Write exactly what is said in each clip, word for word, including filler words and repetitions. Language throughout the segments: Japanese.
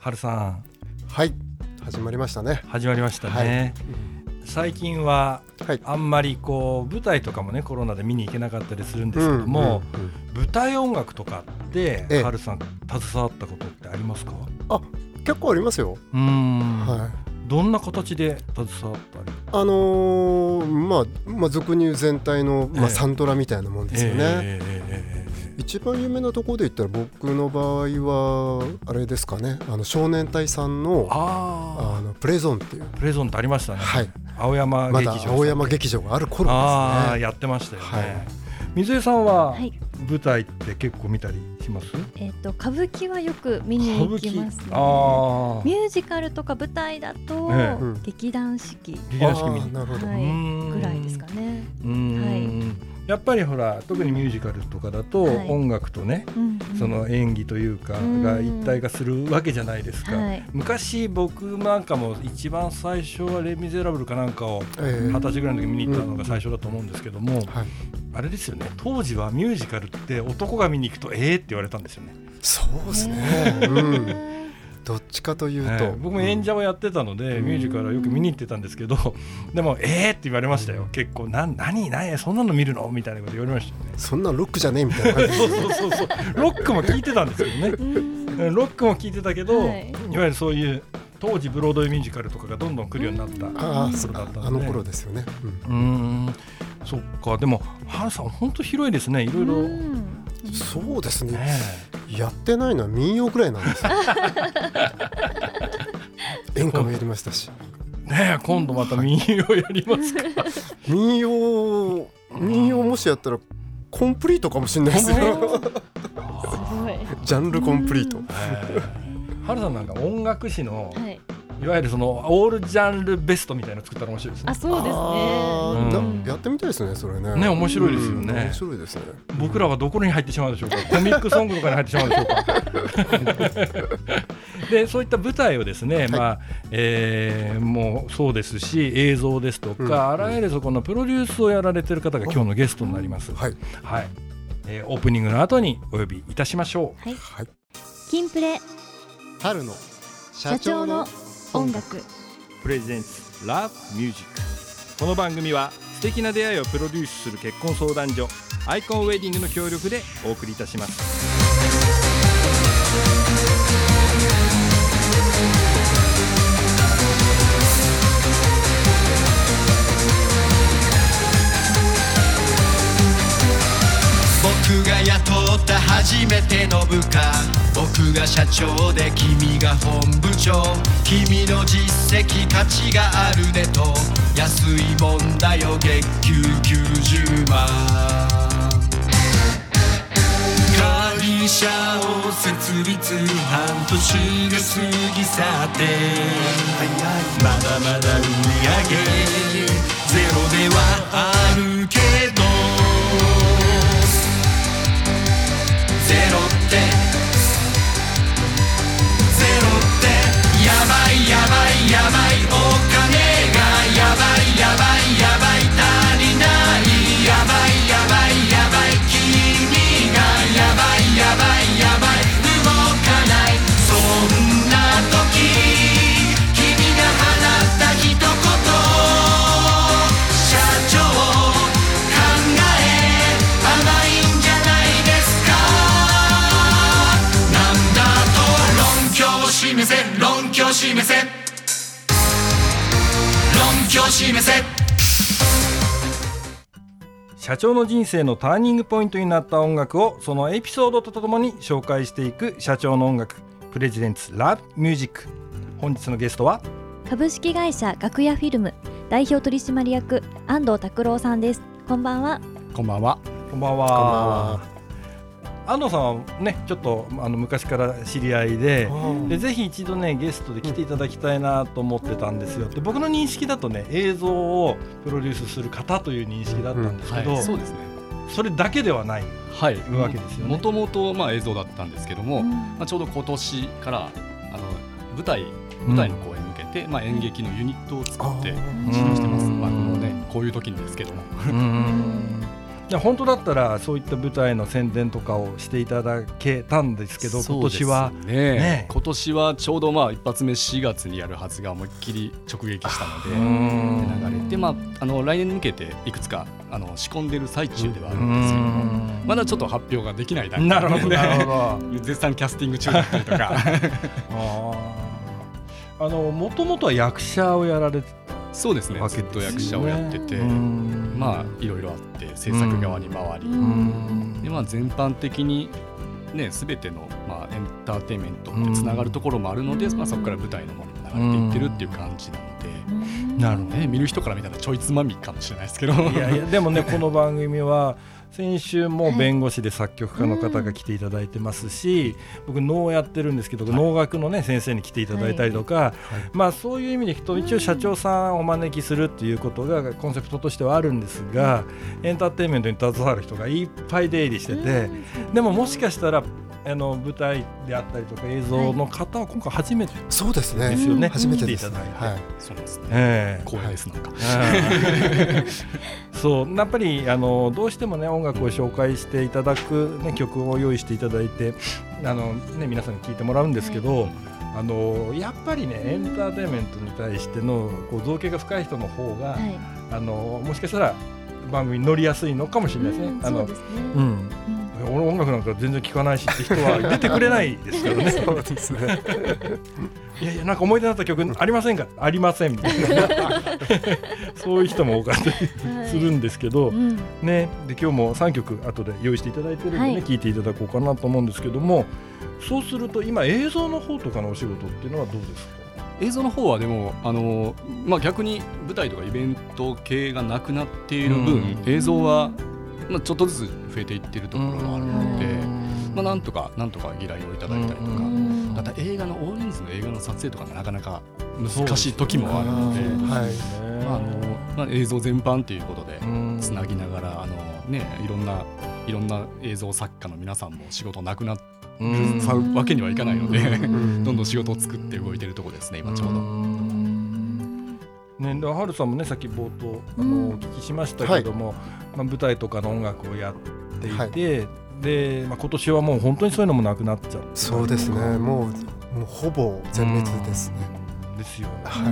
春さん、 はい始まりましたね始まりましたね、はい、最近はあんまりこう舞台とかもねコロナで見に行けなかったりするんですけども、うんうんうん、舞台音楽とかって春さん携わったことってありますか？ あ、結構ありますよ。 うーん、はい、どんな形で携わったり？ あのーまあまあ、俗に言う全体の、まあ、サントラみたいなもんですよね、えーえー一番有名なところで言ったら僕の場合はあれですかね、あの少年隊さんの、ああのプレゾンっていうプレゾンってありましたね、 はい、 青山劇場、 まだ青山劇場がある頃ですね。 あやってましたよね、はい、水江さんは舞台って結構見たりします？ えー、と歌舞伎はよく見に行きますね。あミュージカルとか舞台だと、ええ、劇団四季劇団四季見に、 なるほど、はい、ぐらいですかね。 うーん、はい、やっぱりほら特にミュージカルとかだと、はい、音楽とね、うんうん、その演技というかが一体化するわけじゃないですか、はい、昔僕なんかも一番最初はレ・ミゼラブルかなんかをはたちぐらいの時見に行ったのが最初だと思うんですけども、うんはい、あれですよね、当時はミュージカルって男が見に行くとえーって言われたんですよね。 そうですね、うんどっちかというと、 えー、僕も演者をやってたので、うん、ミュージカルはよく見に行ってたんですけど、でもえーって言われましたよ、結構な何何そんなの見るのみたいなこと言われましたよね。 そんなロックじゃねえみたいな感じそうそうそうそうロックも聞いてたんですけどねロックも聞いてたけど、はい、いわゆるそういう当時ブロードウェイミュージカルとかがどんどん来るようになったああそうだったので、あの頃ですよね、 うん、うーんそっか。でも原さん本当広いですね、いろいろ。 そうですね、やってないのは民謡ぐらいなんですよ演歌もやりましたしねえ、今度また民謡やりますか？ 民謡民謡もしやったらコンプリートかもしれないですよジャンルコンプリート。 原さんなんか音楽史の、はい、いわゆるそのオールジャンルベストみたいなの作ったら面白いですね。 あ、そうですね、 うん、やってみたいですね、それね。 ね、面白いですよね、 うん、面白いですね。 僕らはどこに入ってしまうでしょうか？コミックソングとかに入ってしまうでしょうか？でそういった舞台をですね、はい、まあえー、もうそうですし映像ですとか、うん、あらゆるそこのプロデュースをやられている方が今日のゲストになります、はいはい、えー、オープニングの後にお呼びいたしましょう。 はいはい、キンプレ春の社長の音楽プレゼンツラブミュージック。この番組は素敵な出会いをプロデュースする結婚相談所アイコンウェディングの協力でお送りいたします。 僕が雇った初めての部下、僕が社長で君が本部長、君の実績価値があるねと安いもんだよ月給きゅうじゅうまん。会社を設立半年が過ぎ去ってまだまだ売り上げゼロではあるけどゼロってゼロってやばいやばいやばい、お金がやばいやばいやばい足りないやばいやばいやばい、君がやばいやばいやばい動かない、そんな時君が放った一言、社長考え甘いんじゃないですか。なんだと論拠を示せ論拠を示せ論拠を示せ。 社長の人生のターニングポイントになった音楽をそのエピソードとともに紹介していく社長の音楽プレゼンツラブミュージック。本日のゲストは株式会社楽屋フィルム代表取締役安藤拓郎さんです。こんばんは。 こんばんは。 こんばんは。こんばんは。安藤さんはねちょっとあの昔から知り合い で, でぜひ一度ねゲストで来ていただきたいなと思ってたんですよ。で僕の認識だとね映像をプロデュースする方という認識だったんですけど、うんはい、 そうですね、 それだけではない、はい、わけですよね。 もともとまあ映像だったんですけども、うんまあ、ちょうど今年からあの舞台舞台の公演に向けて、うんまあ、演劇のユニットを作って指導してます。まあこのねこういう時にですけども。うんで本当だったらそういった舞台の宣伝とかをしていただけたんですけど、今年は、 ねね、今年はちょうどまあ一発目しがつにやるはずが思いっきり直撃したので流れて、まあ、あの来年に向けていくつかあの仕込んでる最中ではあるんですけども、まだちょっと発表ができない段階で、ね、絶賛キャスティング中だったりとかあのもともとは役者をやられてた。 そうですね、ずっと役者をやってて、まあいろいろあって制作側に回り、で、まあ、全般的にね、全ての、まあ、エンターテインメントとつながるところもあるので、まあ、そこから舞台の方にも流れていってるっていう感じなので、なるほどね、見る人から見たらちょいつまみかもしれないですけど、 いやいやでもねこの番組は先週も弁護士で作曲家の方が来ていただいてますし、僕能をやってるんですけど、能楽の、ね、先生に来ていただいたりとか、はい、まあ、そういう意味でいくと一応社長さんをお招きするっていうことがコンセプトとしてはあるんですが、エンターテインメントに携わる人がいっぱい出入りしてて、でももしかしたらあの舞台であったりとか映像の方は今回初めてですよね。 そうですね、初めてです。 来ていただいて、はい、 そうですね、えー、光栄です。なんかそうやっぱりあのどうしてもね音楽を紹介していただく、ね、曲を用意していただいてあの、ね、皆さんに聴いてもらうんですけど、あのやっぱりねエンターテインメントに対してのこう造形が深い人の方が、はい、あのもしかしたら番組に乗りやすいのかもしれないですね。うん、あのそうですね、うん俺音楽なんか全然聴かないしって人は出てくれないですからね。そうですね。いやいやなんか思い出になった曲ありませんか、ありませんみたいなそういう人も多かったりするんですけど、はい、ね、で今日もさんきょく後で用意していただいてるんでね、はい、聴いていただこうかなと思うんですけども、そうすると今映像の方とかのお仕事っていうのはどうですか？ 映像の方はでもあの、まあ、逆に舞台とかイベント系がなくなっている分、うん、映像はまあ、ちょっとずつ増えていっているところがあるので、まあ、なんとかなんとか依頼をいただいたりとか、また映画の大人数の映画の撮影とかがなかなか難しい時もあるので、はいまああのまあ、映像全般ということでつなぎながらあの、ね、いろんないろんな映像作家の皆さんも仕事なくなるわけにはいかないのでどんどん仕事を作って動いているところですね今ちょうど。 ね、はるさんもねさっき冒頭あのお聞きしましたけども、はい、まあ、舞台とかの音楽をやっていて、はい、でまあ、今年はもう本当にそういうのもなくなっちゃって。 そうですね、もう、もうほぼ全滅ですね。 ですよね、はい、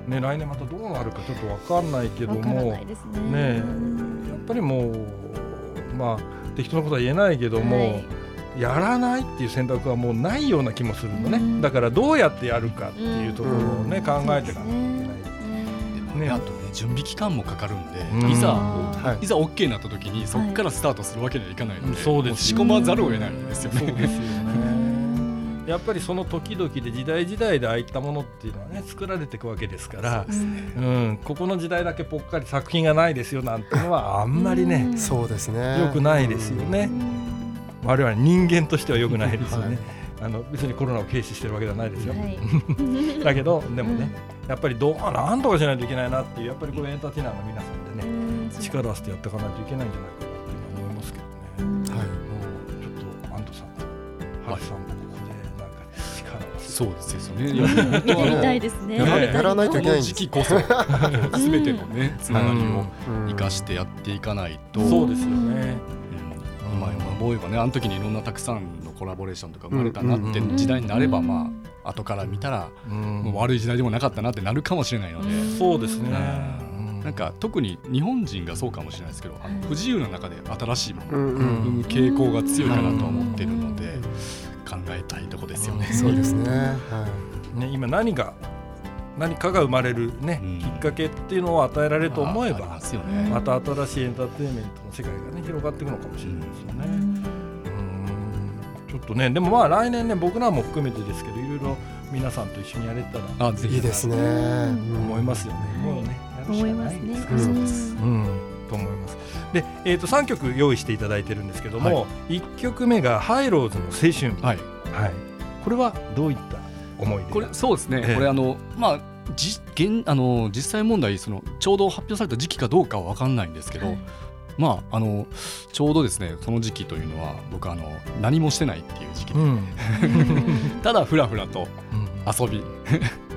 ね、来年またどうなるかちょっと分かんないけども、ねね、やっぱりもう、まあ、適当なことは言えないけども、はい、やらないっていう選択はもうないような気もするのね、うん、だからどうやってやるかっていうところを、ね、うん、考えていかなきゃいけない。 ね、あとね準備期間もかかるんで、うん、いざ、はい、いざ OK になった時にそこからスタートするわけにはいかないので、はい、そうです、仕込まざるを得ないんですよね。 そうですよねやっぱりその時々で時代時代でああいったものっていうのはね作られていくわけですから、う、ね、うん、ここの時代だけぽっかり作品がないですよなんていうのはあんまりね、 そうですね、 良くないですよね。我々人間としては良くないですよね。はい、あの別にコロナを軽視してるわけではないですよ、はい、だけどでもね、うん、やっぱりどうなんとかしないといけないなっていうやっぱりこうエンターテイナーの皆さんでね、うん、力を合わせてやっていかないといけないんじゃないかなっていうのは思いますけどね、うん、はい、もうちょっと安藤さんとハルさんもここでなんか力を合わせて、 そうですよね、 やりたいですね、 や, やらないといけないんです。 時期こそ全てのねつながりを生かしてやっていかないと、 うん、そうですよね、 うん、まあ思えばねあの時にいろんなたくさんのコラボレーションとか生まれたなって時代になれば、まあ後から見たらもう悪い時代でもなかったなってなるかもしれないので、 そうですね、 なんか特に日本人がそうかもしれないですけど、あの不自由な中で新しいものを生む傾向が強いかなと思っているので考えたいとこですよね。 そうですね、はい、 ね、今何が何かが生まれる、ね、うん、きっかけっていうのを与えられると思えば、まあね、また新しいエンターテインメントの世界が、ね、広がっていくのかもしれないですよね、うん、ちょっとね、でもまあ来年ね僕らも含めてですけどいろいろ皆さんと一緒にやれたらあぜひいいですね、 思いますよね、うん、もうねやるしかないですから、そうです、うん、と思います。で、えー、とさんきょく用意していただいてるんですけども、はい、いっきょくめがハイローズの青春、はいはい、これはどういった思い出？ これそうですね、えー、これあのまあじ現あの実際問題そのちょうど発表された時期かどうかは分かんないんですけど、はい、まああのちょうどですねその時期というのは僕あの何もしてないっていう時期で、うん、ただふらふらと遊び、うん、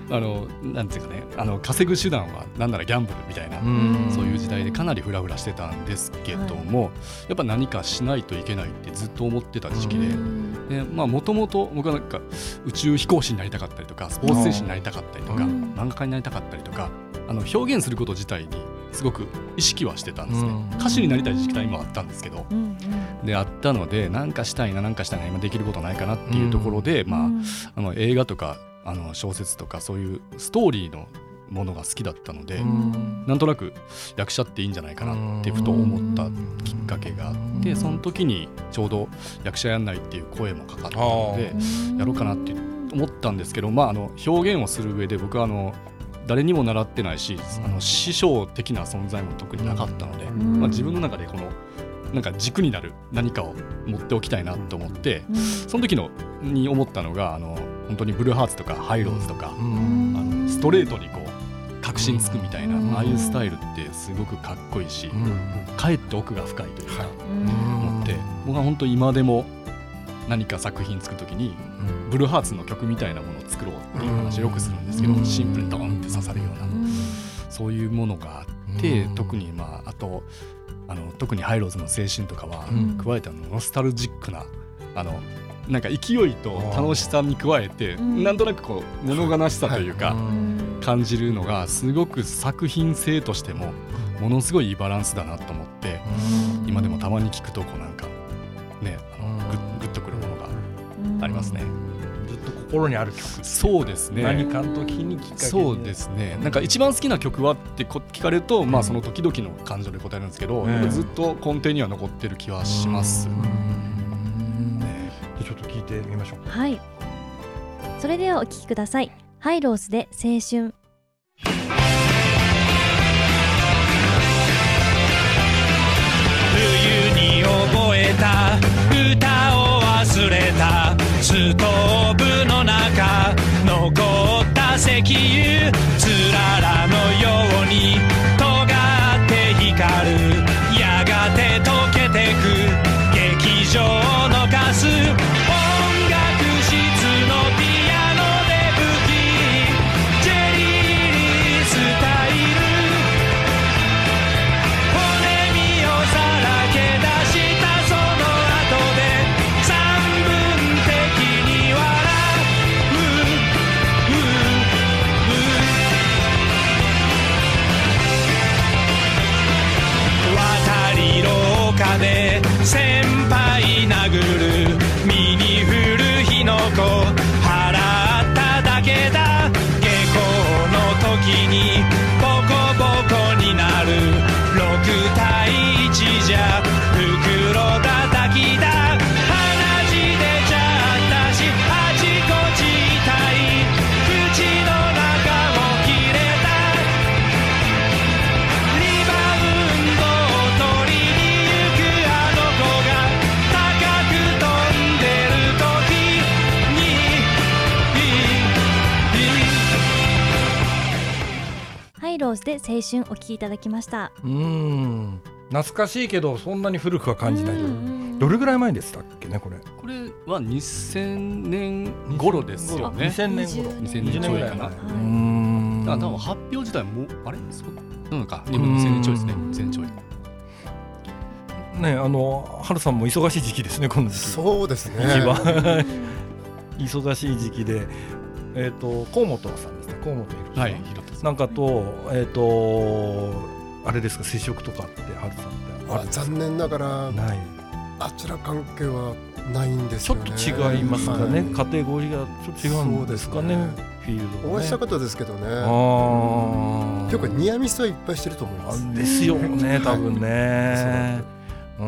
あのなんていうかね、あの稼ぐ手段はなんならギャンブルみたいな、そういう時代でかなりフラフラしてたんですけども、はい、やっぱ何かしないといけないってずっと思ってた時期で、もともと僕はなんか宇宙飛行士になりたかったりとかスポーツ選手になりたかったりとか漫画家になりたかったりとか、あの表現すること自体にすごく意識はしてたんですね。歌手になりたい時期もあったんですけど、であったので何かしたいな何かしたいな今できることないかなっていうところで、まあ、あの映画とかあの小説とかそういうストーリーのものが好きだったので、なんとなく役者っていいんじゃないかなってふと思ったきっかけがあって、その時にちょうど役者やんないっていう声もかかったのでやろうかなって思ったんですけど、まあ、あの表現をする上で僕はあの誰にも習ってないし、あの師匠的な存在も特になかったので、まあ、自分の中でこのなんか軸になる何かを持っておきたいなと思って、その時のに思ったのがあの本当にブルーハーツとかハイローズとか、あのストレートにこう確信つくみたいな、ああいうスタイルってすごくかっこいいし、かえって奥が深いというか思って、僕は本当今でも何か作品作るときにブルーハーツの曲みたいなものを作ろうっていう話をよくするんですけど、シンプルにドーンって刺さるようなそういうものがあって、特にまああとあの特にハイローズの青春とかは加えてノスタルジックなあのなんか勢いと楽しさに加えてなんとなくこう物悲しさというか感じるのがすごく作品性としてもものすごいいいバランスだなと思って、今でもたまに聞くとこうなんかね、あのグッ、グッとくるものがありますね。 ずっと心にある曲。 そうですね。 何かの時にきっかけで。 そうですね。なんか一番好きな曲はって聞かれると、まあその時々の感情で答えるんですけど、うん、ずっと根底には残ってる気はします。 ね、ちょっと聞いてみましょう。 はい。それではお聴きください。ハイローズで青春。 冬に覚えた歌を忘れた、ストーブの中残った石油、つららのように尖って光る、やがて溶けてく劇場のカス、音楽室のピアノで吹き、ジェリースタイル、骨身をさらけ出したその後で三分的に笑う、ううう渡り廊下で先輩殴る、身に降る火の粉払っただけだ、下校の時にボコボコになる、ろくたいいちじゃ袋叩きだ、鼻血出ちゃったしあちこち痛い、口の中も切れた、リバウンドを取りに行くあの子が高く飛んでる時に、 ハイローズで青春お聴きいただきました。 うーん、懐かしいけどそんなに古くは感じない。どれぐらい前でしたっけねこれ。 これはにせんねん頃ですよね。 にせんねん頃。 にせんねんちょいかな。 うーん。 だから多分発表自体もあれそうなのか。今にせんねんちょいですね。にせんねんちょい。 ね、あの春さんも忙しい時期ですねこの時期。 そうですね。 一番忙しい時期で、えっと河本さんですね。河本ひろさん。はい。ひろさん。なんかとえっとあれですか、接触とかって春さんってある？残念ながらない。 あちら関係はないんですよね。 ちょっと違いますかね。はい、カテゴリーがちょっと違うんですかね。フィールド、ね。 お会いした方ですけどね。 ああ。 というかニアミスはいっぱいしてると思います。 ですよね、多分ね。うん。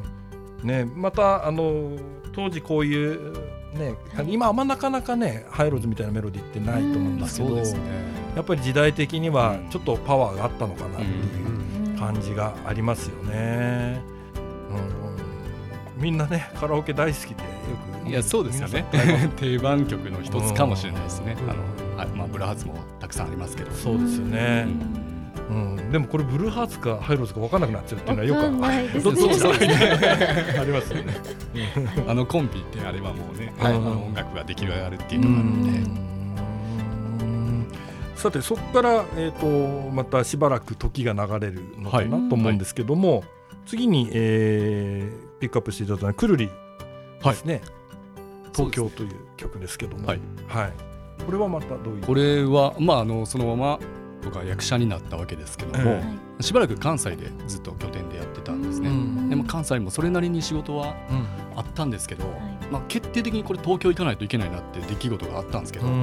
ね、またあの当時こういうね、今あんまなかなかねハイローズみたいなメロディーってないと思うんですけど、ね、やっぱり時代的にはちょっとパワーがあったのかなっていう感じがありますよね。うん、みんなねカラオケ大好きでよく。 いやそうですよね。定番曲の一つかもしれないですね。あのまあブルーハーツもたくさんありますけど。 そうですよね。うん、でもこれブルーハーツかハイローズか分からなくなっちゃうっていうのはよくどっちもありますよね。 あのコンビってあれはもうね、あの音楽が出来上がるっていうのがあって、 さてそこから、えー、とまたしばらく時が流れるのかなと思うんですけども、はい、次に、えー、ピックアップしていただいたのはくるりですね、はい、東京という曲ですけども、はいはい、これはまたどういう。 これは、まあ、あのそのまま僕は役者になったわけですけども、えー、しばらく関西でずっと拠点でやってたんですね、うん、でも関西もそれなりに仕事はあったんですけど、うんまあ、決定的にこれ東京行かないといけないなって出来事があったんですけど、うん、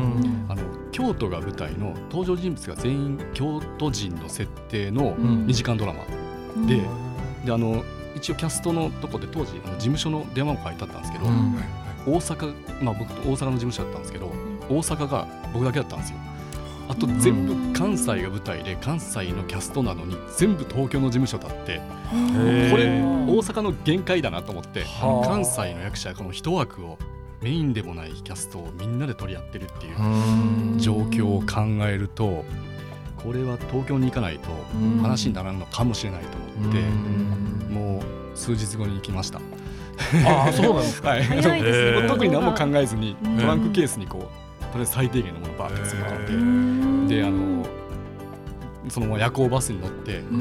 あの京都が舞台の登場人物が全員京都人の設定のにじかんドラマ、うん、で, であの一応キャストのとこで当時あの事務所の電話も書いてあったんですけど、うん、大阪、まあ、僕と大阪の事務所だったんですけど、大阪が僕だけだったんですよ。あと全部関西が舞台で関西のキャストなのに全部東京の事務所だって、これ大阪の限界だなと思って、関西の役者この一枠をメインでもないキャストをみんなで取り合ってるっていう状況を考えると、これは東京に行かないと話にならんのかもしれないと思って、もう数日後に行きました。 ああそうなんですか、はい、 特に何も考えずにトランクケースにこうとりあえず最低限のものをバーッと詰め込んで、であのそのまま夜行バスに乗って、うん、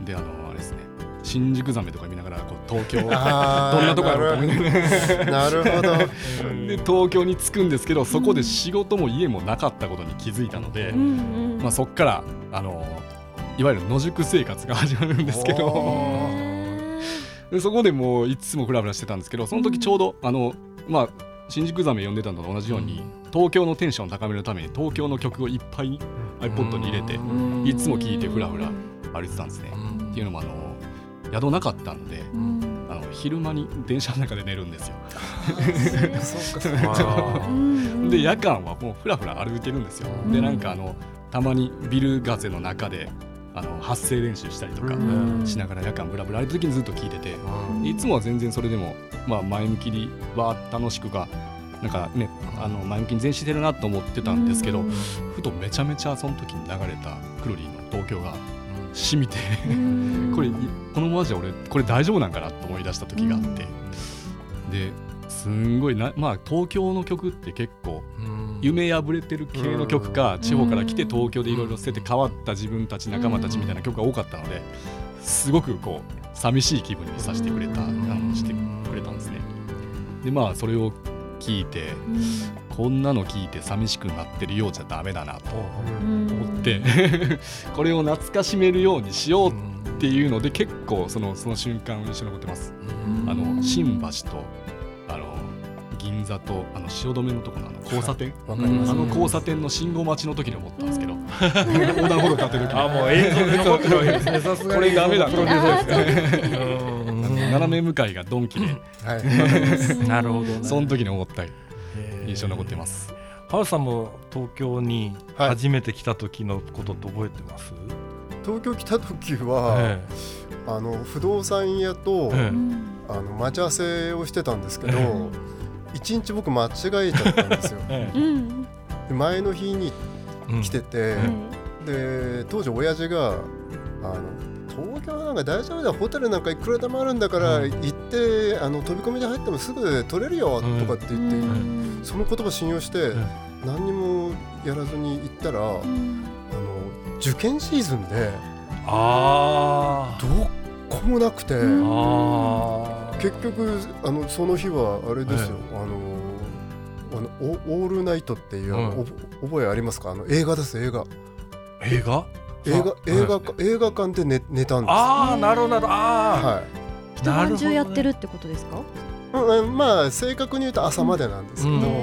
であのあれですね、新宿ザメとか見ながらこう東京どんなとこやろうと思ってなるほどで東京に着くんですけど、そこで仕事も家もなかったことに気づいたので、うんまあ、そこからあのいわゆる野宿生活が始まるんですけどでそこでもういつもフラフラしてたんですけど、その時ちょうどあのまあ新宿ザメ呼んでたのと同じように、東京のテンションを高めるために東京の曲をいっぱい iPod に入れていつも聴いてフラフラ歩いてたんですね。っていうのもあの宿なかったんで、あの昼間に電車の中で寝るんですよで夜間はもうフラフラ歩いてるんですよ。でなんかあのたまにビル風の中であの発声練習したりとかしながら夜間ブラブラ歩いた時にずっと聞いてて、いつもは全然それでも、まあ、前向きには楽しくかなんかね、あの前向きに前進してるなと思ってたんですけど、ふとめちゃめちゃその時に流れたクロリーの東京が染みてこれこのままじゃ俺これ大丈夫なんかなと思い出した時があって、ですんごいな、まあ、東京の曲って結構夢破れてる系の曲か、地方から来て東京でいろいろ捨てて変わった自分たち仲間たちみたいな曲が多かったので、すごくこう寂しい気分にさせてくれた、あのしてくれたんですね。でまあそれを聞いて、こんなの聞いて寂しくなってるようじゃダメだなと思ってこれを懐かしめるようにしようっていうので、結構そのその瞬間印象に残ってます。あの新橋とあの銀座とあの汐留のところの交差点、あの交差点の信号待ちの時に思ったんですけど横断歩道立てる時、 あもう映像で残ってるわけですね。さすがにこれダメだと斜め向かいがドンキで、はい、 なるほど、ね、 その時に思った印象に残ってます。 原さんも東京に初めて来た時のことって覚えてます？はい、 東京来た時は、ええ、あの不動産屋と、ええ、あの待ち合わせをしてたんですけど、ええ、一日僕間違えちゃったんですよ、ええ、で前の日に来てて、うん、で当時親父があの東京なんか大丈夫だ、ホテルなんかいくらでもあるんだから、うん、行ってあの飛び込みで入ってもすぐ取れるよ、うん、とかって言って、うん、その言葉信用して、うん、何にもやらずに行ったら、うん、あの受験シーズンであどこもなくて、うん、あ結局あのその日はあれですよ、うん、あのあの オ, オールナイトっていう、うん、覚えありますか？あの映画です。映画映画映画映画映画館で 寝, 寝たんです。 ああなるほど、ああ、はい、 一晩中やってるってことですか？ うん、まあ正確に言うと朝までなんですけど、うんうん、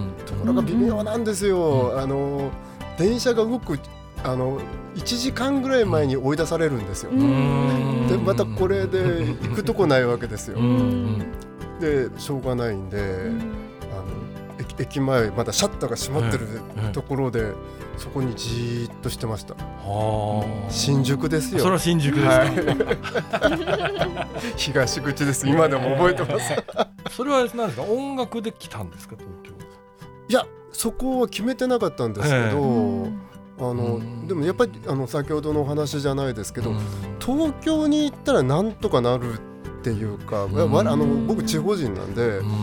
ところが微妙なんですよ、うん、あの電車が動くあのいちじかんぐらい前に追い出されるんですよ。うんでまたこれで行くとこないわけですよ。うんでしょうがないんで、うん、あの 駅, 駅前まだシャッターが閉まってるところで、うんうん、そこにじーっとしてました。は新宿ですよ。 それは新宿ですか、はい、 東口です。今でも覚えてますそれは何ですか？音楽で来たんですか？東京。 いやそこは決めてなかったんですけど、あのでもやっぱりあの先ほどのお話じゃないですけど、東京に行ったらなんとかなるっていうか、あの僕地方人なんで、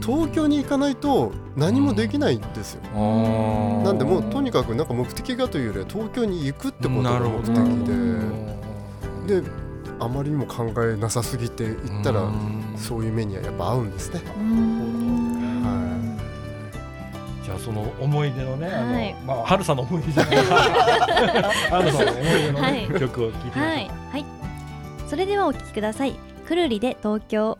東京に行かないと何もできないんですよ。なんでもうとにかくなんか目的がというよりは東京に行くってことが目的で、であまりにも考えなさすぎて行ったらそういう目にはやっぱ合うんですね。 じゃあその思い出のね、 はい、 あのまあ春さんの思い出じゃない春さんの思い出の、ねはい、曲を聴いてみましょう。はい、 はい、それではお聴きください。くるりで東京。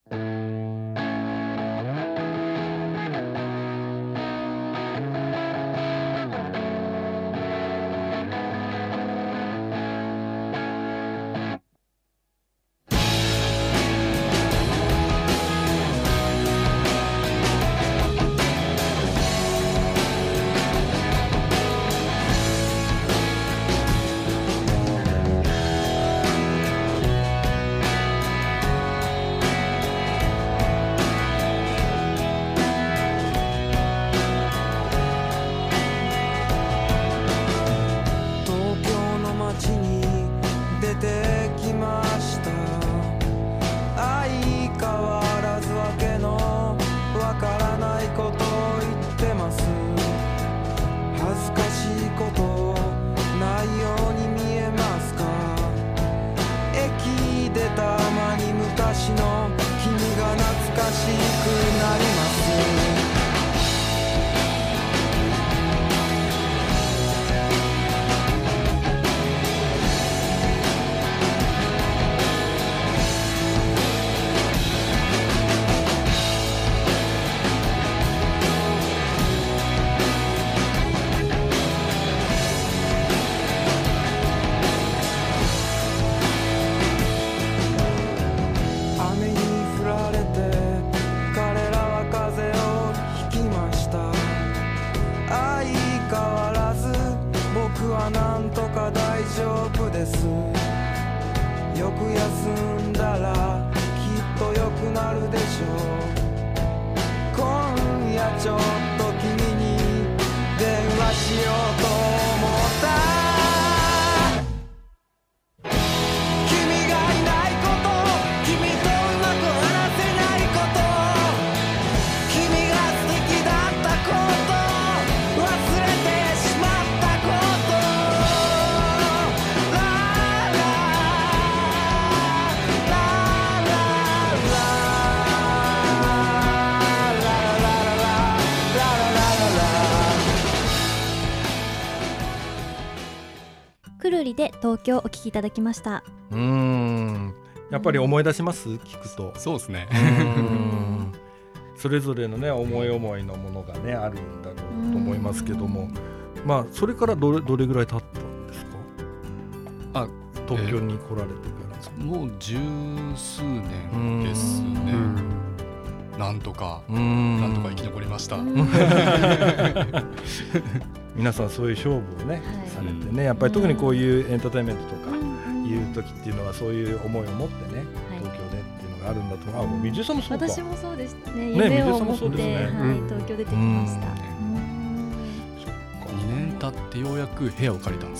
くるりで東京お聞きいただきました。 うーん、やっぱり思い出します聞くと。 そうですね。 うんそれぞれのね思い思いのものがねあるんだろうと思いますけども、まあそれからどれどれぐらい経ったんですか。あ、東京に来られてから、 えー、もう十数年ですね。なんとかなんとか生き残りました。 皆さんそういう勝負をね、はい、されてね、やっぱり特にこういうエンターテインメントとかいう時っていうのはそういう思いを持ってね、はい、東京でっていうのがあるんだと思う。あ、水さんもそうか。 私もそうですね。夢を持って、ね、はい、東京出てきました。 にねん経ってようやく部屋を借りたんです。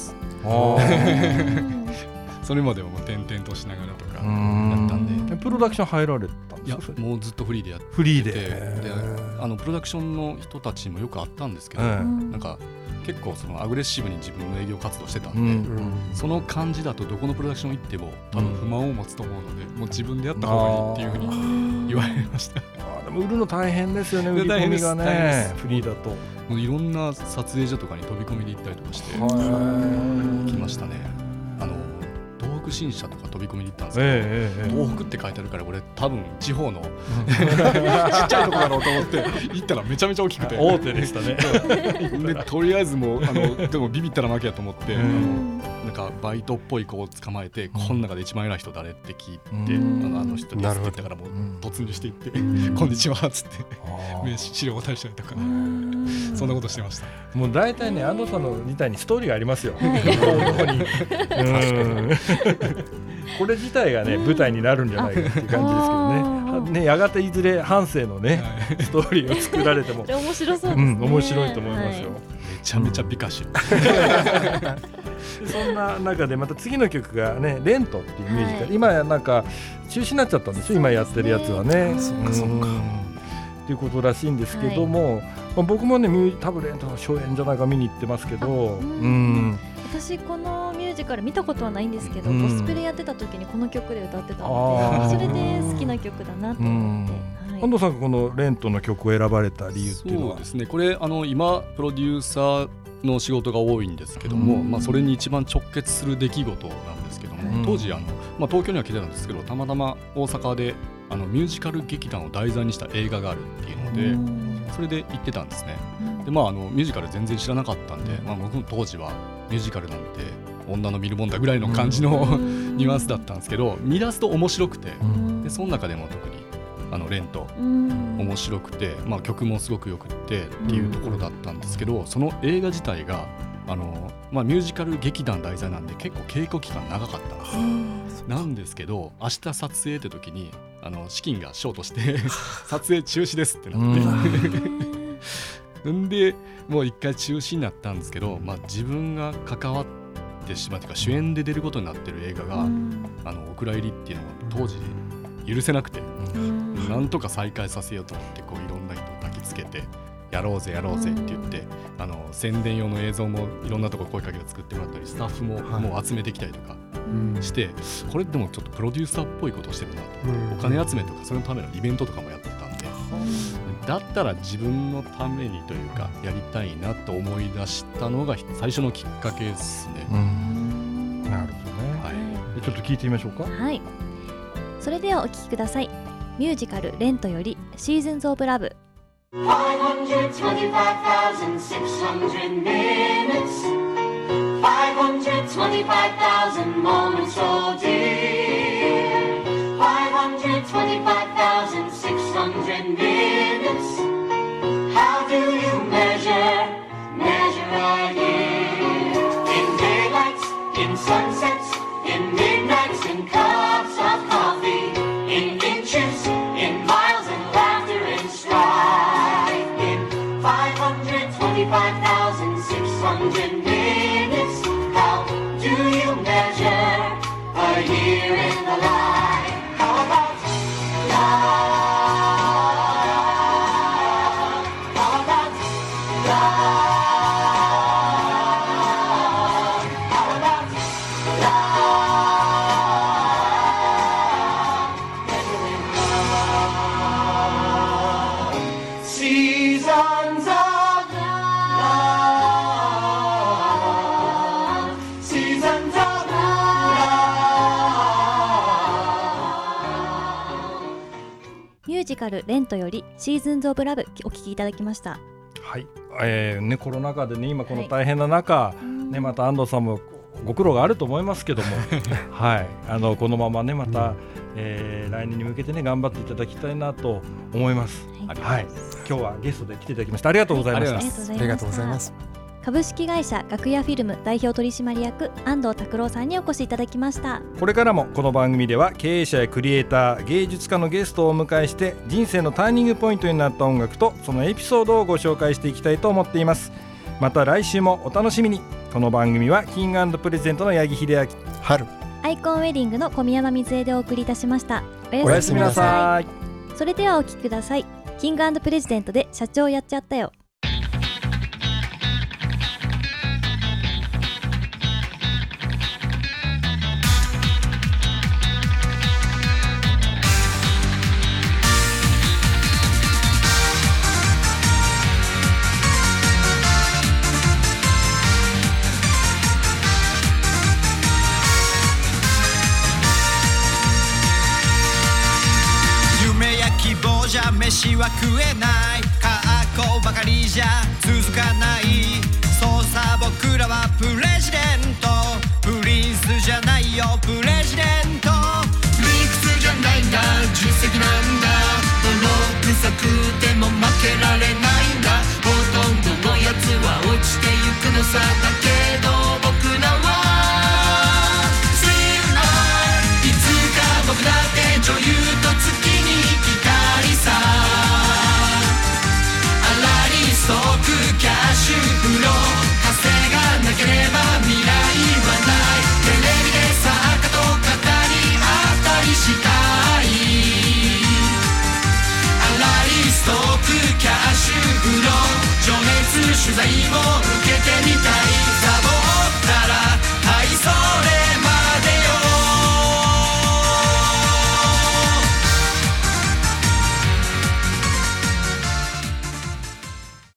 それまではもう転々としながらとかやったんで。 プロダクション入られたんですか。 いや、もうずっとフリーでやってて、 フリーで、 であのプロダクションの人たちもよくあったんですけど、なんか結構そのアグレッシブに自分の営業活動してたんで、うんうん、その感じだとどこのプロダクション行っても多分不満を持つと思うので、もう自分でやった方がいいっていうふうに言われました。 あでも売るの大変ですよね、売り込みがね、フリーだと。 もういろんな撮影所とかに飛び込みで行ったりとかして来ましたね。あの東北新社とか飛び込みに行ったんですけど、えーえー、東北って書いてあるから俺多分地方のちっちゃいとこだろうと思って行ったらめちゃめちゃ大きくて大手でしたね。 でとりあえずもうあのでもビビったら負けやと思って、うん、なんかバイトっぽい子を捕まえて、うん、この中で一番偉い人誰って聞いて、うん、あの、あの人にって言ったからもう突入していって、うん、こんにちはっつって名刺資料を渡したりとか、うん、そんなことしてました。 もう大体ね、安藤さんのみたいにストーリーがありますよ。はいこれ自体がね舞台になるんじゃないかっていう感じですけどね。ね、やがていずれ半生のね、はい、ストーリーを作られても面白そうですね、うん、 面白いと思いますよ、はい、 めちゃめちゃ美化し、 うん、そんな中でまた次の曲がね、レントっていうミュージカル、はい、今なんか中止になっちゃったんですよ、今やってるやつはね。 そうかそうか。 っていうことらしいんですけども、はい、まあ、僕もね多分レントの初演じゃないか見に行ってますけど、うん、うん、 私このミュージカル見たことはないんですけど、うん、コスプレやってた時にこの曲で歌ってたので、それで好きな曲だなと思って、うん、はい、 安藤さんがこのレントの曲を選ばれた理由っていうのは？ そうですね、これあの今プロデューサーの仕事が多いんですけども、うん、まあ、それに一番直結する出来事なんですけども、うん、当時あの、まあ、東京には来てたんですけど、たまたま大阪であのミュージカル劇団を題材にした映画があるっていうので、うん、それで行ってたんですね。で、まあ、あのミュージカル全然知らなかったんで、まあ、僕も当時はミュージカルなんて女の見るもんだぐらいの感じの、うん、ニュアンスだったんですけど、見出すと面白くて、うん、でその中でも特にあのレント、うん、面白くて、まあ、曲もすごくよくってっていうところだったんですけど、その映画自体があの、まあ、ミュージカル劇団題材なんで結構稽古期間長かったんですよ、うん、なんですけど明日撮影って時にあの資金がショートして撮影中止ですってなってんでもう一回中止になったんですけど、まあ、自分が関わってしまうというか主演で出ることになってる映画が、うん、あのお蔵入りっていうのが当時許せなくて、うん、なんとか再開させようと思ってこういろんな人を焚きつけてやろうぜやろうぜって言って、うん、あの宣伝用の映像もいろんなところ声かけて作ってもらったり、スタッフももう集めてきたりとかして、はい、これでもちょっとプロデューサーっぽいことをしてるなと、うん、お金集めとかそのためのイベントとかもやってたんで、うん、だったら自分のためにというかやりたいなと思い出したのが最初のきっかけですね、うん、 なるほどね、はい、ちょっと聞いてみましょうか。 はい、それではお聴きください。ミュージカルレントよりシーズンズオブラブ。 five hundred twenty-five thousand six hundred minutes, five hundred twenty-five thousand moments, oh dear, five hundred twenty-five thousand six hundred minutes. How do you measure, measure right here? In daylights, in sunsets, in midnights, in cups of coffee, in inches, in miles, in laughter, in strife, in five hundred twenty-five thousand six hundred minutes. How do you measure a year in the life? How about love? How about love? How about love? Seasons of love, seasons of love. ミュージカルレントよりシーズンズオブラブお聴きいただきました。 はい、えーね、コロナ禍でね今この大変な中、はい、ね、また安藤さんもご苦労があると思いますけどもはい、あのこのままねまた、うん、えー、来年に向けてね頑張っていただきたいなと思います、はいはい、今日はゲストで来ていただきましてありがとうございました、はい、 ありがとうございます。 株式会社楽屋フィルム代表取締役安藤拓郎さんにお越しいただきました。 これからもこの番組では経営者やクリエイター、芸術家のゲストをお迎えして人生のターニングポイントになった音楽とそのエピソードをご紹介していきたいと思っています。また来週もお楽しみに。この番組はキング&プレゼントの八木秀明、 春、 アイコンウェディングの小宮山水江でお送りいたしました。 おやすみなさい。 それではお聴きください。キング&プレジデントで社長やっちゃったよ。 飯は食えない格好ばかりじゃ続かない。そうさ僕らはプレジデント、プリンスじゃないよプレジデント。理屈じゃないんだ実績なんだ、泥臭くても負けられないんだ。ほとんどのやつは落ちてゆくのさ。だけど僕らは強い。いつか僕だって女優と月に行きたいさ。アラリストークキャッシュフロー、稼がなければ未来はない。テレビで作家と語り合ったりしたい。アラリストーク取材も受けてみたい